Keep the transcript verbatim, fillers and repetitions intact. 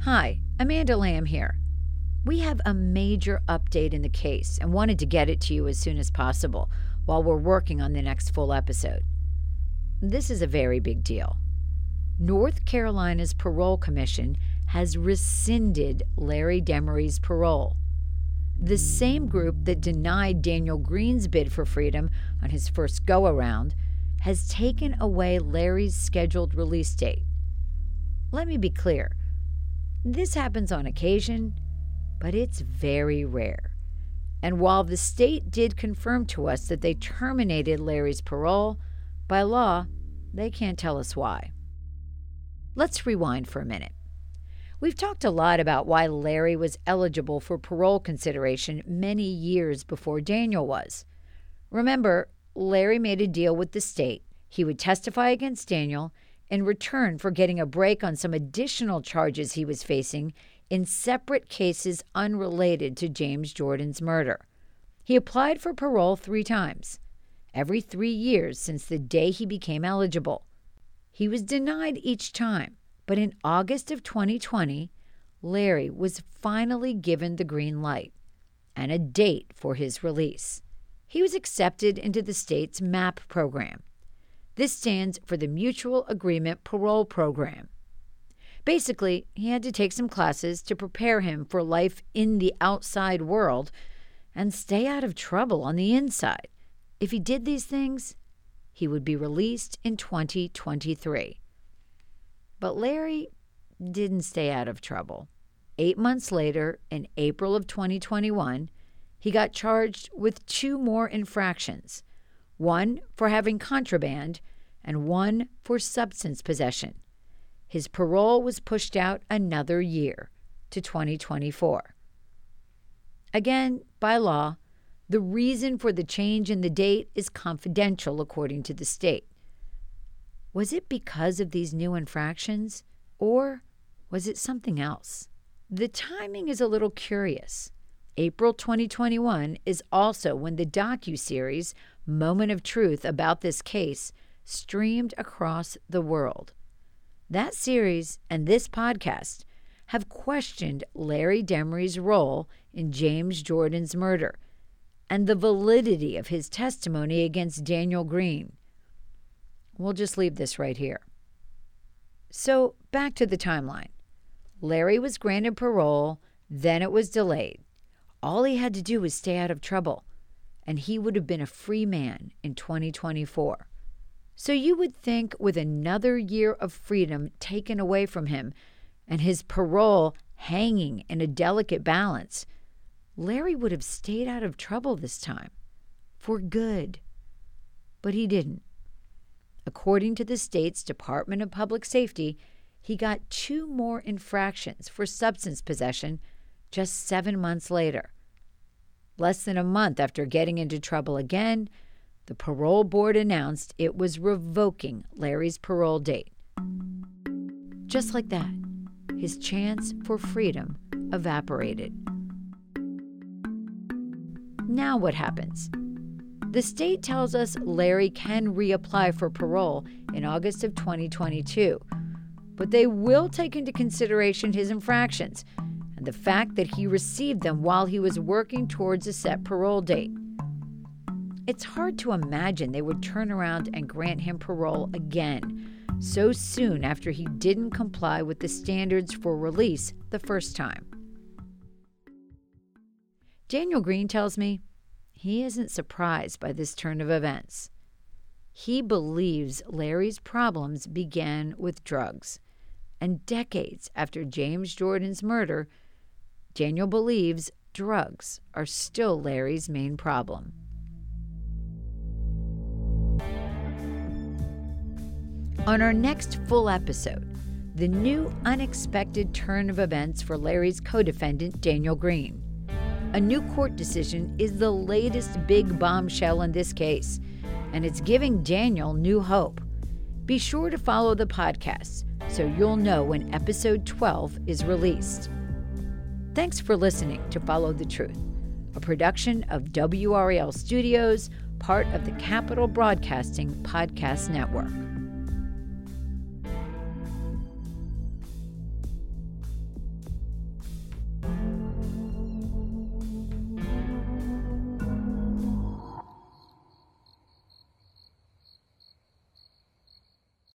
Hi, Amanda Lamb here. We have a major update in the case and wanted to get it to you as soon as possible while we're working on the next full episode. This is a very big deal. North Carolina's Parole Commission has rescinded Larry Demery's parole. The same group that denied Daniel Green's bid for freedom on his first go-around has taken away Larry's scheduled release date. Let me be clear. This happens on occasion, but it's very rare. And while the state did confirm to us that they terminated Larry's parole, by law, they can't tell us why. Let's rewind for a minute. We've talked a lot about why Larry was eligible for parole consideration many years before Daniel was. Remember, Larry made a deal with the state. He would testify against Daniel in return for getting a break on some additional charges he was facing in separate cases unrelated to James Jordan's murder. He applied for parole three times, every three years since the day he became eligible. He was denied each time, but in August of twenty twenty, Larry was finally given the green light and a date for his release. He was accepted into the state's MAP program. This stands for the Mutual Agreement Parole Program. Basically, he had to take some classes to prepare him for life in the outside world and stay out of trouble on the inside. If he did these things, he would be released in twenty twenty-three. But Larry didn't stay out of trouble. Eight months later, in April of twenty twenty-one, he got charged with two more infractions, one for having contraband and one for substance possession. His parole was pushed out another year to twenty twenty-four. Again, by law, the reason for the change in the date is confidential according to the state. Was it because of these new infractions, or was it something else? The timing is a little curious. April twenty twenty-one is also when the docuseries Moment of Truth about this case streamed across the world. That series and this podcast have questioned Larry Demery's role in James Jordan's murder and the validity of his testimony against Daniel Green. We'll just leave this right here. So, back to the timeline. Larry was granted parole, then it was delayed. All he had to do was stay out of trouble, and he would have been a free man in twenty twenty-four. So you would think with another year of freedom taken away from him and his parole hanging in a delicate balance, Larry would have stayed out of trouble this time, for good. But he didn't. According to the state's Department of Public Safety, he got two more infractions for substance possession just seven months later. Less than a month after getting into trouble again, the parole board announced it was revoking Larry's parole date. Just like that, his chance for freedom evaporated. Now what happens? The state tells us Larry can reapply for parole in August of twenty twenty-two, but they will take into consideration his infractions and the fact that he received them while he was working towards a set parole date. It's hard to imagine they would turn around and grant him parole again so soon after he didn't comply with the standards for release the first time. Daniel Green tells me he isn't surprised by this turn of events. He believes Larry's problems began with drugs, and decades after James Jordan's murder, Daniel believes drugs are still Larry's main problem. On our next full episode, the new unexpected turn of events for Larry's co-defendant, Daniel Green. A new court decision is the latest big bombshell in this case, and it's giving Daniel new hope. Be sure to follow the podcast so you'll know when episode twelve is released. Thanks for listening to Follow the Truth, a production of W R A L Studios, part of the Capital Broadcasting Podcast Network.